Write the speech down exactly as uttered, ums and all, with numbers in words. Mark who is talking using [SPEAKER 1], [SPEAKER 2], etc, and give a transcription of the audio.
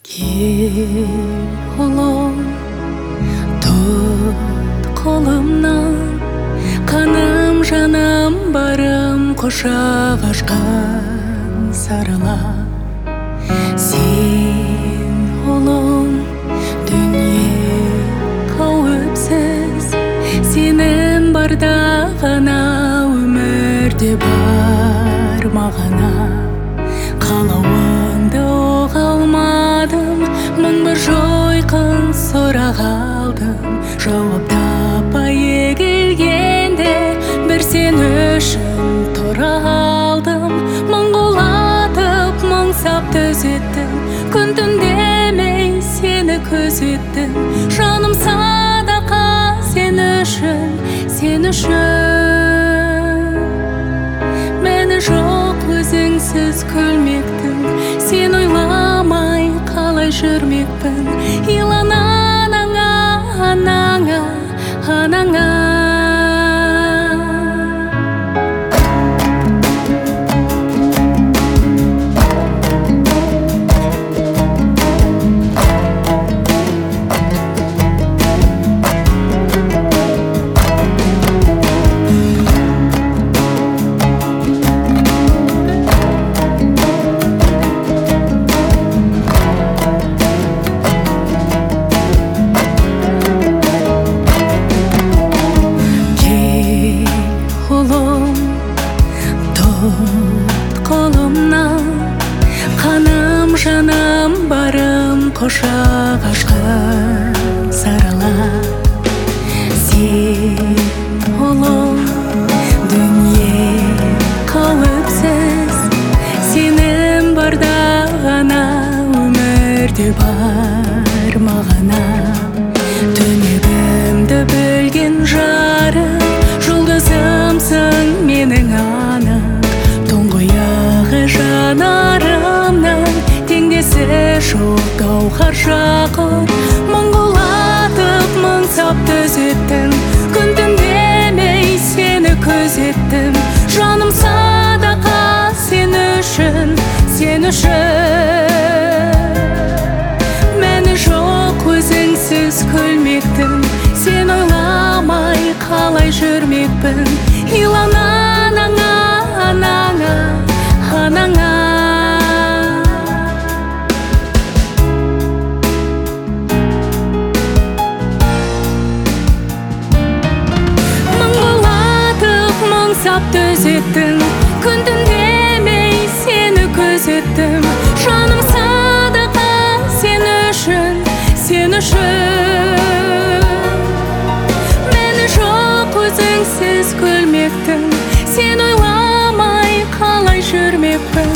[SPEAKER 1] Gel oğlum, tut kolumdan, kanım canım barım koşa kaçkan sarıla. Sen oğlum, dünya kavupsiz, senin barda gana ömürde бар мағана. Қалауыңды оғалмадым, мың бір жойқын сұрақ алдым. Жауап таппай егілгенде бір сен үшін тұра алдым. Мың құлатып, мың сап түзеттім, күн түн демей сені көзеттім. Жаным садақа сен үшін, сен үшін. Мені жоқ өзіңсіз күлмектің, сен ойламай қалай жүрмекпін. Илана анаңа, анаңа, анаңа. Қолымнан, қаным жаным барым қоша қашқан сарыла. Сен ұлым, дүние қауіпсіз, сенің барда ғана өмірде бар мағына. Түнегімді білген жарым, жұлдызымсың менің анық. Жанарымның теңдесі жоқ гауһар жақын. Мың құлатып, мың сап түзеттім, күн түн демей сені көзеттім. Жаным садақа сен үшін, сен үшін. Мені жоқ өзіңсіз күлмектің, сен ойламай қалай жүрмекпін. Илана анаңа, анаңа, анаңа. Мың құлатып, мың сап түзеттім, күн түн демей сені көзеттім. Жаным садақа сен үшін, сен үшін. Мені жоқ өзіңсіз күлмектің, сен ойламай қалай жүрмекпін.